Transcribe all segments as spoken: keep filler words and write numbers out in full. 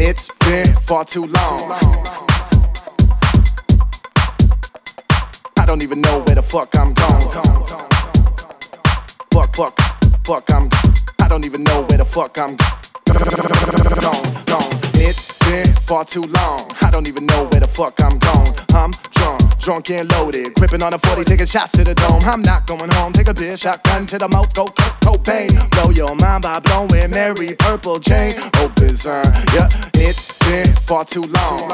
It's been far too long. I don't even know where the fuck I'm going. Fuck, fuck, fuck, I'm. I don't even know where the fuck I'm gone, gone. It's been far too long. I don't even know where the fuck I'm going. I'm drunk, drunk and loaded, gripping on a forty, taking shots to the dome. I'm not going home. Take a beer, shotgun to the mouth, go Kurt Cobain. Blow your mind by blowing Mary Purple Jane. Open sign, yeah. It's been far too long.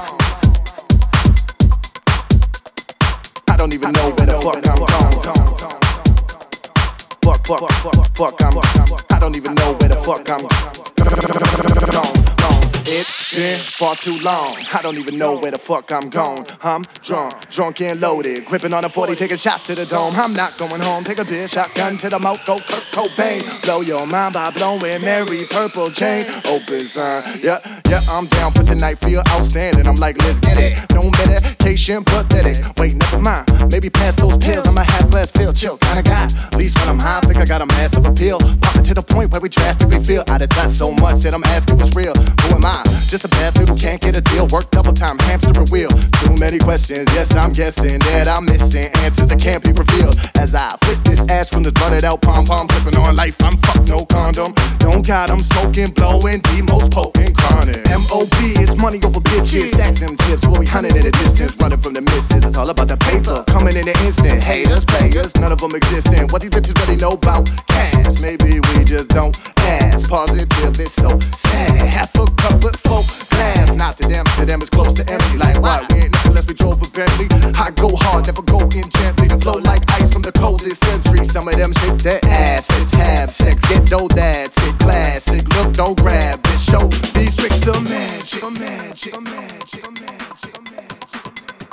I don't even know where the fuck I'm going. Fuck, fuck, fuck, fuck, I'm. I don't even know where the fuck I'm gone, gone. It's been far too long. I don't even know where the fuck I'm gone. I'm drunk, drunk and loaded, gripping on a forty, taking shots to the dome. I'm not going home. Take a beer, shotgun to the mouth, go Kurt Cobain. Blow your mind by blowing Mary Purple Jane. Open sign, yeah, yeah. I'm down for tonight. Feel outstanding. I'm like, let's get it. No medication, pathetic. Wait, never mind. Maybe pass those pills. I'm a half glass filled, chill kinda guy. At least when I'm high, I think I got a massive appeal. Pop it to the point where we drastically feel out of touch so much that I'm asking what's real. Who am I? Just a bastard who can't get a deal. Work double time, hamster a wheel. Too many questions, yes, I'm guessing that I'm missing answers that can't be revealed. As I flip this ass from this butted out pom-pom, tripping on life, I'm fucked, no condom. Don't got 'em smoking, blowing, the most potent chronic. M O B is money over bitches. Stack them chips while we hunting in a distance, running from the misses. It's all about the paper, coming in an instant. Haters, players, none of them existing. What these bitches really know about cash? Maybe we just don't ask. Positive, it's so sad. Half a cup but full glass. Not to them, to them it's close to empty. Like what? We ain't nothing unless we drove a Bentley. I go hard, never go in gently. To flow like ice from the coldest century. Some of them shake their asses, have sex, get dough, that's it. Classic, look, don't grab it. Show these tricks of magic, magic, magic, magic, magic.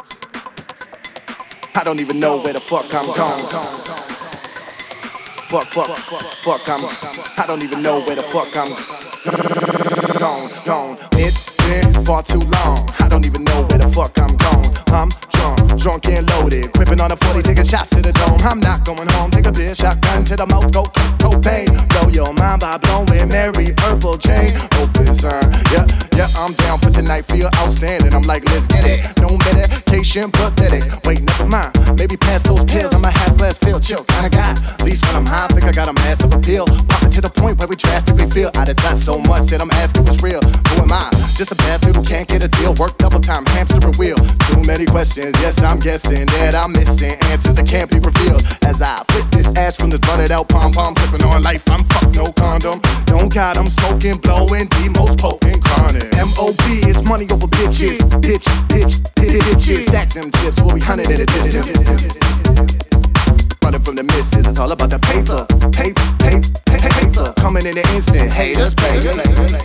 I don't even know where the fuck I'm gone. Fuck, fuck, fuck, fuck, I'm. I don't even know where the fuck I'm gone, gone. It's been far too long. I don't even know where the fuck I'm gone. I'm drunk, drunk and loaded, gripping on a forty, taking shots to the dome. I'm not going home. Take a beer, shotgun to the mouth, go Kurt Cobain. Blow your mind by blowing Mary Purple Jane. Open sign, yeah, yeah. I'm down for tonight. Feel outstanding. I'm like, let's get it. No medication, pathetic. Wait, never mind. Maybe pass those pills. I'm a half glass filled, chill kinda guy. At least when I'm high, I think I got a massive appeal. Pop it to the point where we drastically feel out of touch so much that I'm asking what's real. Who am I? Just a bastard who can't get a deal. Work double time, hamster a wheel. Too many questions, yes, I'm guessing that I'm missing answers that can't be revealed. As I flip this ass from this butted out pom-pom, tripping on life, I'm fucked, no condom. Don't got 'em smoking, blowing, the most potent chronic. M O B is money over bitches. Bitch, bitch, bitches. Stack them chips while we hunting in a distance. Running from the misses, it's all about the paper. Paper, paper, paper, paper. Coming in an instant, haters, players.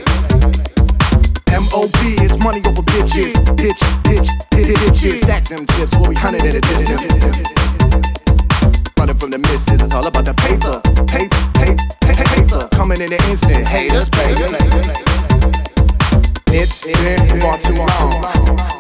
M O B is money over bitches. Bitch, bitch, bitches. Stack them chips while we hunting in a distance. Running from the misses, it's all about the paper. Paper, paper, paper, paper. Coming in an instant, haters, players. It's been far too long.